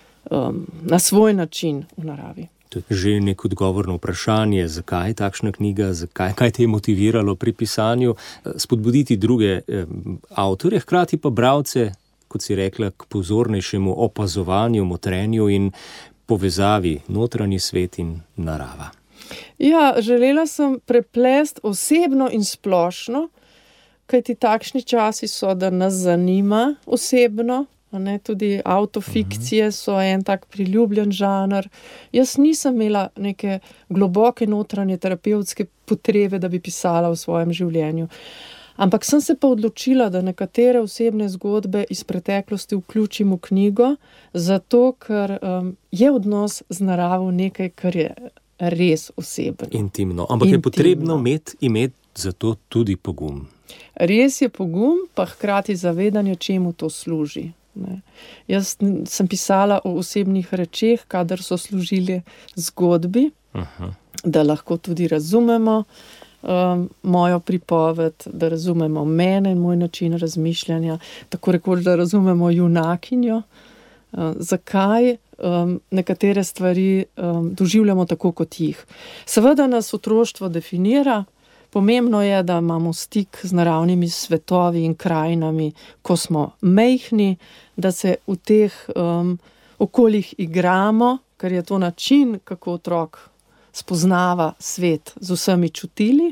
um, na svoj način v naravi. To je že nek odgovor na vprašanje, zakaj takšna knjiga, zakaj, kaj te je motiviralo pri pisanju, spodbuditi druge eh, avtorje, hkrati pa bralce, kot si rekla, k pozornejšemu opazovanju, motrenju in povezavi notranji svet in narava. Ja, želela sem preplest osebno in splošno, kajti takšni časi so, da nas zanima osebno, ne, tudi autofikcije so en tak priljubljen žanr. Jaz nisem imela neke globoke notranje terapevtske potrebe, da bi pisala v svojem življenju. Ampak sem se pa odločila, da nekatere osebne zgodbe iz preteklosti vključim v knjigo, zato ker um, je odnos z naravo nekaj, kar je res osebno. Intimno. Ampak Intimno. Je potrebno imeti, imeti za to tudi pogum. Res je pogum, pa hkrati zavedanje, čemu to služi. Ne. Jaz sem pisala o osebnih rečeh, kadar so služili zgodbi, Aha. da lahko tudi razumemo um, mojo pripoved, da razumemo mene in moj način razmišljanja, tako rekoč, da razumemo junakinjo, uh, zakaj um, nekatere stvari um, doživljamo tako, kot jih. Seveda nas otroštvo definira. Pomembno je, da imamo stik z naravnimi svetovi in krajinami, ko smo majhni, da se v teh um, okoljih igramo, ker je to način, kako otrok spoznava svet z vsemi čutili.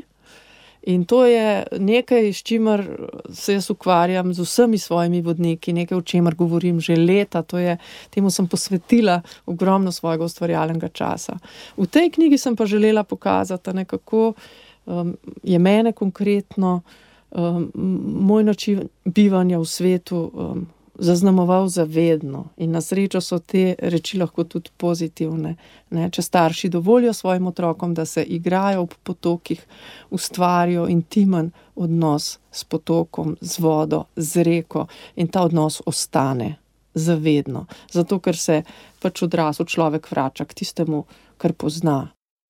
In to je nekaj, s čimer se jaz ukvarjam z vsemi svojimi vodniki, nekaj, o čemer govorim že leta. To je, temu sem posvetila ogromno svojega ustvarjalnega časa. V tej knjigi sem pa želela pokazati, nekako Um, je mene konkretno um, moj način bivanja v svetu um, zaznamoval zavedno in na srečo so te reči lahko tudi pozitivne. Ne? Če starši dovolijo svojim otrokom, da se igrajo ob potokih, ustvarijo intimen odnos s potokom, z vodo, z reko in ta odnos ostane zavedno. Zato, ker se pač odrasel človek vrača k tistemu, kar pozna.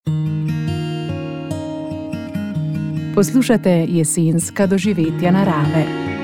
Poslušate jesenska doživetja narave.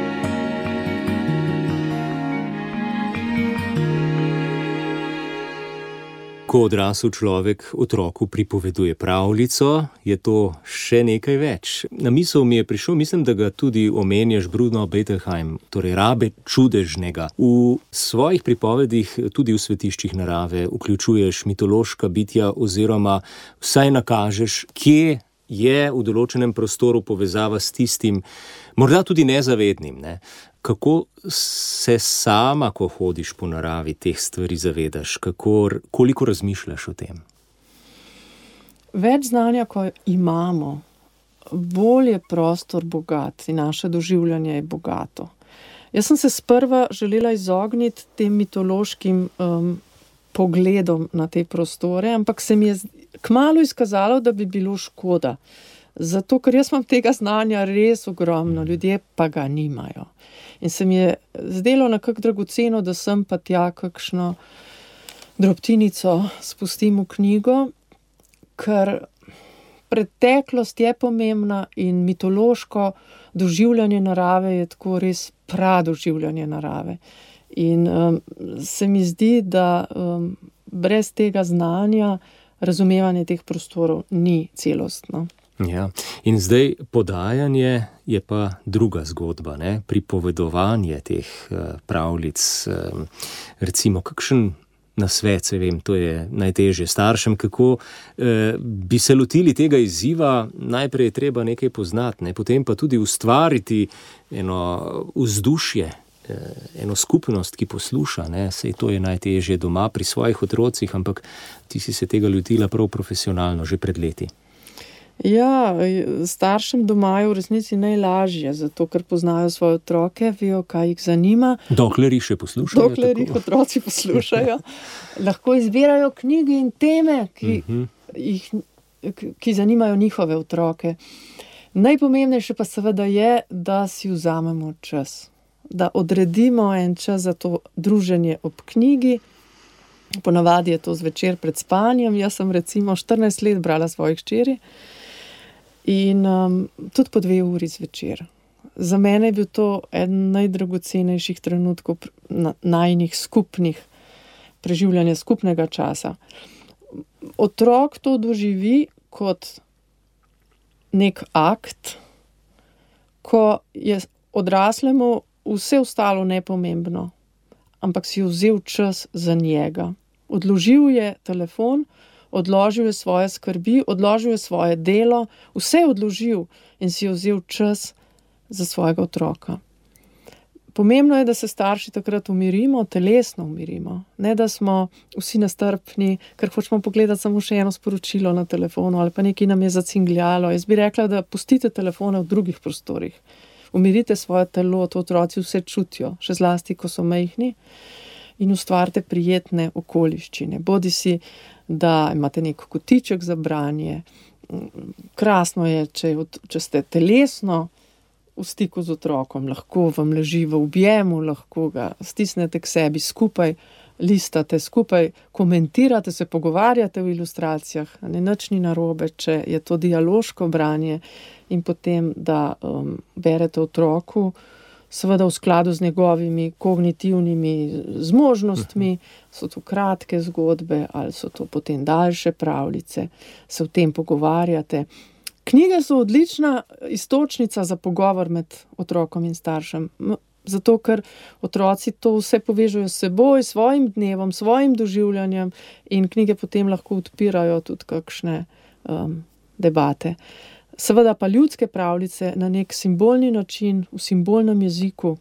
Ko odrasel človek otroku pripoveduje pravljico, je to še nekaj več. Na misel mi je prišel, mislim, da ga tudi omenjaš, Bruno Bettelheim, torej rabe čudežnega. V svojih pripovedih, tudi v svetiščih narave, vključuješ mitološka bitja oziroma vsaj nakažeš, kje je v določenem prostoru povezava s tistim, morda tudi nezavednim. Ne? Kako se sama, ko hodiš po naravi, teh stvari zavedaš? Kako, koliko razmišljaš o tem? Več znanja, ko imamo, bolj je prostor bogat in naše doživljanje je bogato. Jaz sem se sprva želela izogniti tem mitološkim um, pogledom na te prostore, ampak se mi je kmalu izkazalo, da bi bilo škoda. Zato, ker jaz imam tega znanja res ogromno, ljudje pa ga nimajo. In se mi je zdelo nekako dragoceno, da sem pa tja kakšno drobtinico spustim v knjigo, ker preteklost je pomembna in mitološko doživljanje narave je tako res pradoživljanje narave. In um, se mi zdi, da um, brez tega znanja razumevanje teh prostorov ni celostno. Ja, in zdaj podajanje je pa druga zgodba, ne? Pripovedovanje teh uh, pravljic. Um, recimo, kakšen nasvet, se vem, to je najtežje staršem, kako uh, bi se lotili tega izziva. Najprej je treba nekaj poznati, ne? Potem pa tudi ustvariti eno vzdušje, eno skupnost, ki posluša, ne, sej to je najtežje doma pri svojih otrocih, ampak ti si se tega lotila prav profesionalno, že pred leti. Ja, staršem doma je v resnici najlažje, zato ker poznajo svoje otroke, vejo, kaj jih zanima. Dokler jih še poslušajo. Dokler tako. Jih otroci poslušajo. Lahko izbirajo knjige in teme, ki, uh-huh. jih, ki zanimajo njihove otroke. Najpomembnejše pa seveda je, da si vzamemo čas. da odredimo en čas za to druženje ob knjigi. Ponavadi je to zvečer pred spanjem. Jaz sem recimo štirinajst let brala svojih hčeri in um, tudi po dve uri zvečer. Za mene je bil to eden najdragocenejših trenutkov najinih skupnih preživljanja skupnega časa. Otrok to doživi kot nek akt, ko je odraslemu vse ostalo nepomembno, ampak si je vzel čas za njega. Odložil je telefon, odložil je svoje skrbi, odložil je svoje delo, vse je odložil in si je vzel čas za svojega otroka. Pomembno je, da se starši takrat umirimo, telesno umirimo. Ne, da smo vsi nestrpni, ker hočemo pogledati samo še eno sporočilo na telefonu ali pa nekaj nam je zacingljalo. Jaz bi rekla, da pustite telefone v drugih prostorih. Umirite svoje telo, to otroci vse čutijo, še zlasti, ko so majhni, in ustvarite prijetne okoliščine. Bodi si, da imate nek kotiček za branje. Krasno je, če, če ste telesno v stiku z otrokom, lahko vam leži v objemu, lahko ga stisnete k sebi skupaj, listate skupaj, komentirate, se pogovarjate v ilustracijah, ne nič ni narobe, če je to dialoško branje in potem, da um, berete otroku, seveda v skladu z njegovimi kognitivnimi zmožnostmi, so to kratke zgodbe ali so to potem daljše pravljice, se o tem pogovarjate. Knjige so odlična iztočnica za pogovor med otrokom in staršem, zato ker otroci to vse povežejo s seboj, svojim dnevom, svojim doživljanjem in knjige potem lahko odpirajo tudi kakšne um, debate. Seveda pa ljudske pravljice na nek simbolni način, v simbolnem jeziku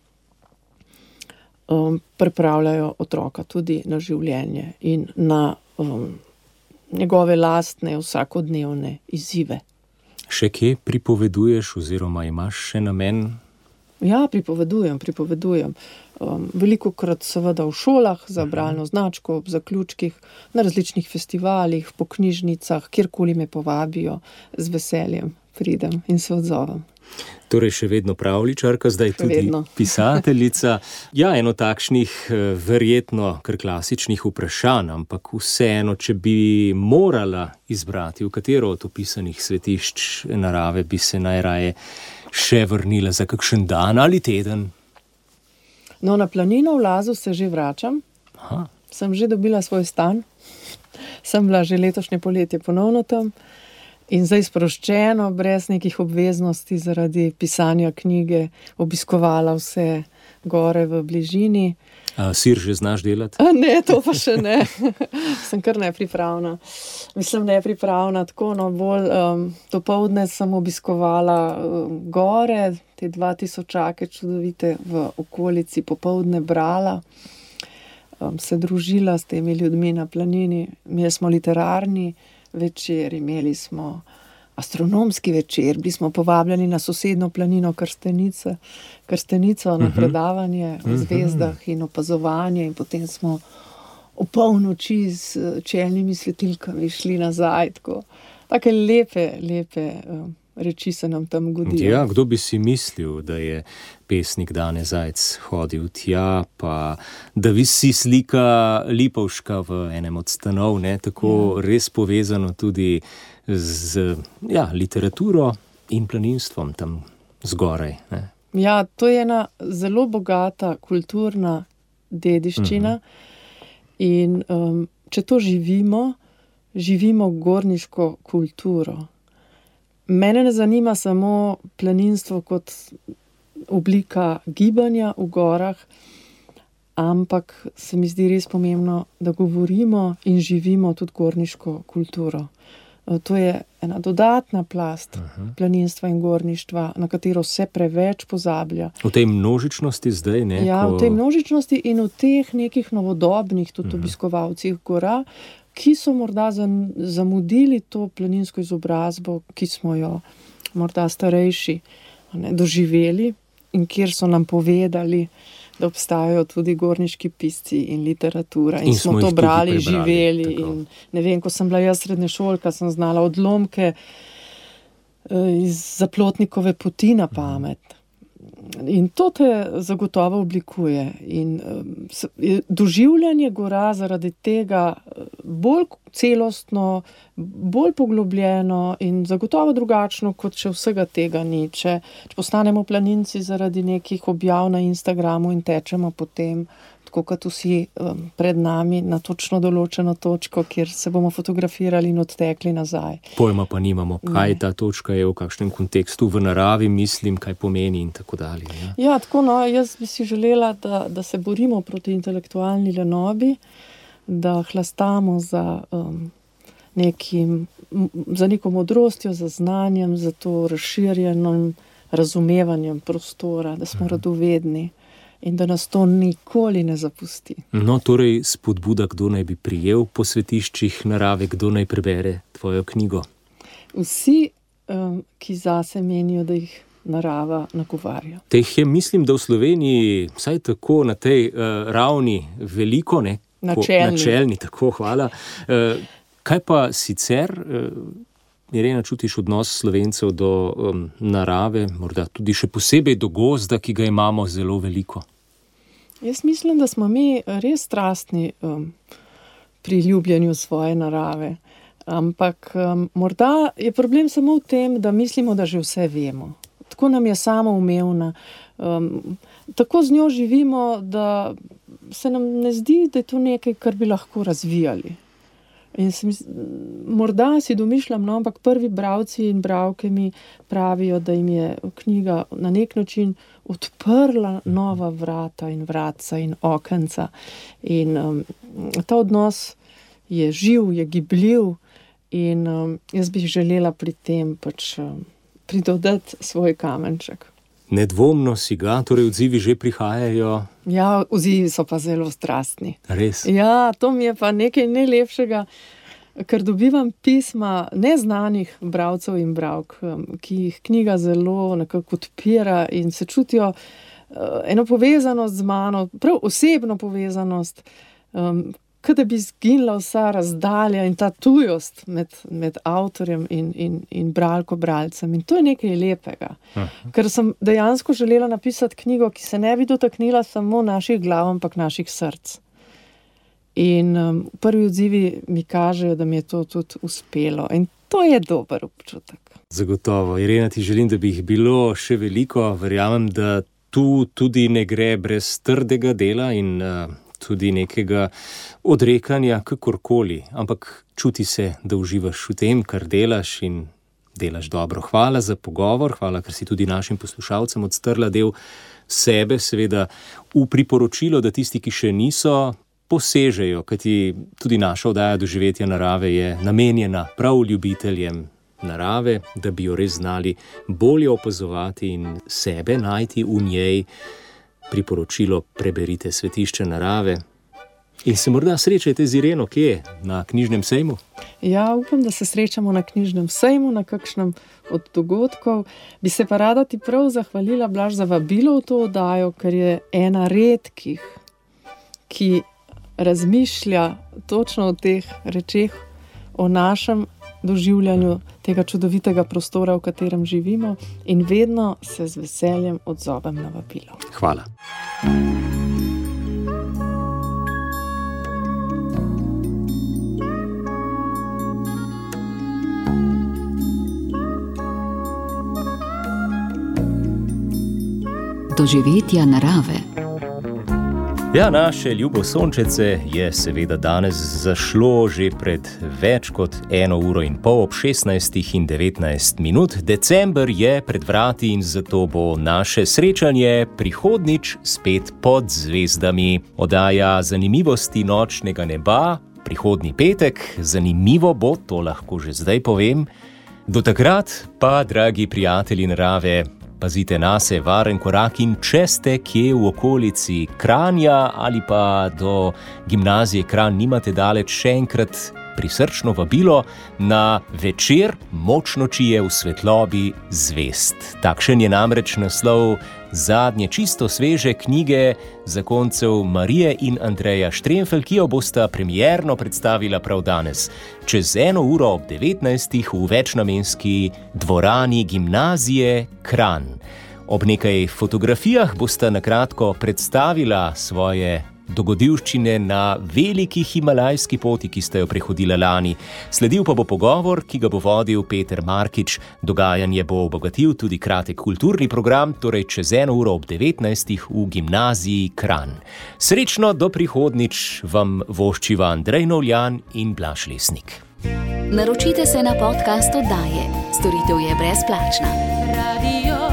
um, pripravljajo otroka tudi na življenje in na um, njegove lastne vsakodnevne izzive. Še kje pripoveduješ oziroma imaš še namen? Ja, pripovedujem, pripovedujem. Um, velikokrat seveda v šolah za bralno značko, ob zaključkih, na različnih festivalih, po knjižnicah, kjerkoli me povabijo, z veseljem pridem in se odzovem. Torej še vedno pravljičarka, zdaj tudi vedno. Pisateljica. Ja, eno takšnih verjetno kar klasičnih vprašanj, ampak vseeno, če bi morala izbrati, v katero od opisanih svetišč narave bi se najraje še vrnila za kakšen dan ali teden? No, na planino v Lazu se že vračam. Aha. Sem že dobila svoj stan. Sem bila že letošnje poletje ponovno tam. In zdaj sproščeno, brez nekih obveznosti zaradi pisanja knjige, obiskovala vse gore v bližini. A sir že znaš delati? A ne, to pa še ne. Sem kar nepripravna. Mislim, nepripravna, tako no, bolj um, dopoldne sem obiskovala um, gore, te dva tisočake čudovite v okolici, popoldne brala, um, se družila s temi ljudmi na planini. Mi smo literarni večer, imeli smo astronomski večer, bili smo povabljeni na sosedno planino Krstenice, Krstenico na predavanje o zvezdah in opazovanje in potem smo v polnoči s čelnimi svetilkami šli nazaj, tako. Take lepe, lepe reči se nam tam godijo. Ja, kdo bi si mislil, da je pesnik Dane Zajc hodil tja, pa da visi slika Lipovška v enem od stanov, ne, tako ja. Res povezano tudi z ja, literaturo in planinstvom tam zgoraj. Ne. Ja, to je ena zelo bogata kulturna dediščina uh-huh. in um, če to živimo, živimo gorniško kulturo. Mene ne zanima samo planinstvo kot oblika gibanja v gorah, ampak se mi zdi res pomembno, da govorimo in živimo tudi gorniško kulturo. To je ena dodatna plast uh-huh. planinstva in gorništva, na katero se preveč pozablja. V tej množičnosti zdaj, ne? Ja, ko... v tej množičnosti in v teh nekih novodobnih tudi uh-huh. obiskovalcih gora, ki so morda zamudili to planinsko izobrazbo, ki smo jo morda starejši ne, doživeli in kjer so nam povedali, da obstajajo tudi gorniški pisci in literatura. In, in smo, smo to brali, živeli. In, ne vem, ko sem bila jaz srednješolka, sem znala odlomke iz Zaplotnikove poti na pamet. in to te zagotovo oblikuje. In um, doživljanje gora zaradi tega bolj celostno, bolj poglobljeno in zagotovo drugačno, kot če vsega tega ni. Če, če postanemo planinci zaradi nekih objav na Instagramu in tečemo potem, tako kot vsi um, pred nami, na točno določeno točko, kjer se bomo fotografirali in odtekli nazaj. Pojma pa nimamo, kaj ta točka je, v kakšnem kontekstu, v naravi, mislim, kaj pomeni in tako dalje. Ja, ja tako no, jaz bi si želela, da, da se borimo proti intelektualni lenobi, da hlastamo za, um, nekim, za neko modrostjo, za znanjem, za to razširjenim razumevanjem prostora, da smo radovedni. In da nas to nikoli ne zapusti. No, torej spodbuda, kdo naj bi prijel po svetiščih narave, kdo naj prebere tvojo knjigo? Vsi, um, ki zase menijo, da jih narava nagovarja. Teh je, mislim, da v Sloveniji vsaj tako na tej uh, ravni veliko, ne? Načelni. Načelni, tako, hvala. Uh, kaj pa sicer, uh, Irena, čutiš odnos Slovencev do um, narave, morda tudi še posebej do gozda, ki ga imamo zelo veliko? Jaz mislim, da smo mi res strastni um, pri ljubljenju svoje narave. Ampak um, morda je problem samo v tem, da mislimo, da že vse vemo. Tako nam je samoumevna. Um, tako z njo živimo, da se nam ne zdi, da je to nekaj, kar bi lahko razvijali. In sem, morda si domišljam, no, ampak prvi bralci in bralke mi pravijo, da jim je knjiga na nek način odprla nova vrata in vratca in okenca. In um, ta odnos je živ, je gibljiv in um, jaz bi želela pri tem pač um, pridodati svoj kamenček. Nedvomno si ga, torej odzivi že prihajajo. Ja, odzivi so pa zelo strastni. Res? Ja, to mi je pa nekaj najlepšega, ker dobivam pisma neznanih bralcev in bralk, ki jih knjiga zelo nekako odpira in se čutijo eno povezanost z mano, prav osebno povezanost, kot da bi zginila vsa razdalja in ta tujost med, med avtorjem in, in, in bralko bralcem. In to je nekaj lepega. Aha. Ker sem dejansko želela napisati knjigo, ki se ne bi dotaknila samo naših glav, ampak naših src. In um, prvi odzivi mi kažejo, da mi je to tudi uspelo. In to je dober občutek. Zagotovo. Irena, ti želim, da bi jih bilo še veliko. Verjamem, da tu tudi ne gre brez trdega dela in uh, tudi nekega odrekanja, kakorkoli, ampak čuti se, da uživaš v tem, kar delaš in delaš dobro. Hvala za pogovor, hvala, ker si tudi našim poslušalcem odstrla del sebe, seveda v priporočilo, da tisti, ki še niso, posežejo, kajti tudi naša oddaja Doživetja narave je namenjena prav ljubiteljem narave, da bi jo res znali bolje opazovati in sebe najti v njej. Priporočilo preberite Svetišče narave in se morda srečajte z Ireno, kje? Na knjižnem sejmu? Ja, upam, da se srečamo na knjižnem sejmu, na kakšnem od dogodkov. Bi se pa rada ti prav zahvalila, Blaž, za vabilo v to oddajo, ker je ena redkih, ki razmišlja točno o teh rečeh, o našem doživljanju tega čudovitega prostora, v katerem živimo, in vedno se z veseljem odzovem na vabilo. Hvala. Doživetja narave. Ja, naše ljubo sončece je seveda danes zašlo že pred več kot eno uro in pol ob šestnajstih in devetnajst minut. December je pred vrati in zato bo naše srečanje prihodnič spet pod zvezdami. Oddaja zanimivosti nočnega neba, prihodnji petek, zanimivo bo, to lahko že zdaj povem. Do takrat pa, dragi prijatelji narave, pazite nase, varen korak in če ste kje v okolici Kranja ali pa do gimnazije Kranj nimate daleč, še enkrat prisrčno vabilo na večer Močnočije v svetlobi zvezd. Takšen je namreč naslov zadnje čisto sveže knjige zakoncev Marije in Andreja Štremfelj, ki jo bosta premierno predstavila prav danes, čez eno uro ob devetnajstih v večnamenski dvorani gimnazije Kranj. Ob nekaj fotografijah bosta na kratko predstavila svoje dogodivščine na veliki himalajski poti, ki sta jo prehodila lani. Sledil pa bo pogovor, ki ga bo vodil Peter Markič. Dogajanje bo obogatil tudi kratek kulturni program, torej čez eno uro ob devetnajstih v gimnaziji Kranj. Srečno do prihodnič vam voščiva Andrej Novljan in Blaž Lesnik. Naročite se na podcast oddaje. Storitev je brezplačna. Radio